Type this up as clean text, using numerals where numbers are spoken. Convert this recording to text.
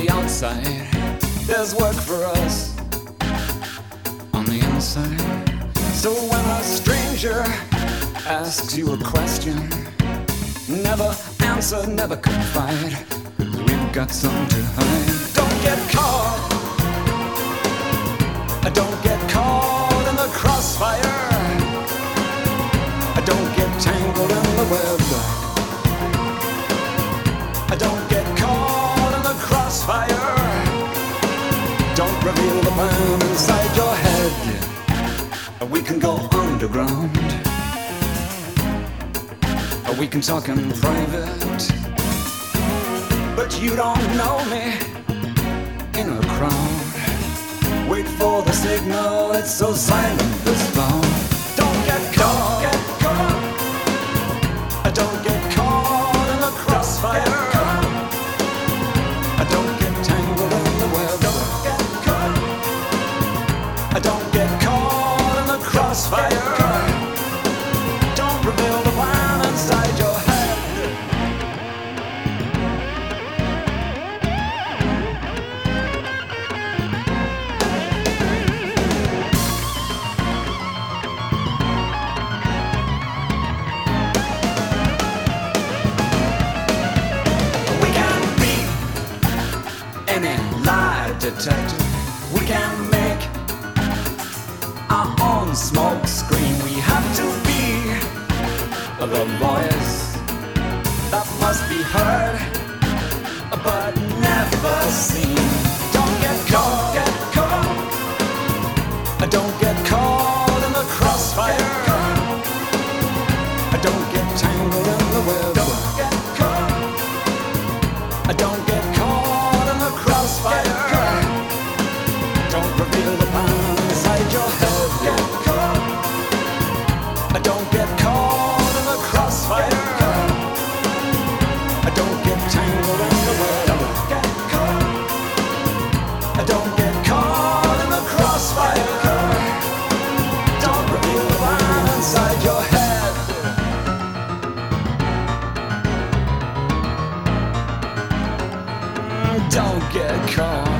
the outside, there's work for us on the inside. So when a stranger asks you a question, never answer, never confide, 'cause we've got something to hide. Don't get caught, don't get caught in the crossfire, don't get tangled in the web, don't get caught in the crossfire, don't reveal the bomb inside your head. We can go underground, we can talk in private, but you don't know me in a crowd. Wait for the signal, it's so silent this loud. Don't get caught, don't get caught in the crossfire, don't get tangled in the web, don't get caught in the crossfire, don't reveal the plan inside your head. We can be any lie detector, we can make our own smoke screen. We have to be the voice that must be heard but never seen. Don't get caught, don't get caught in the crossfire, don't get tangled in the web, don't get caught in the crossfire, don't reveal the plan inside your head. Don't get caught in the crossfire, don't get tangled in the web, don't get caught in the crossfire, don't reveal the plan inside your head. Don't get caught.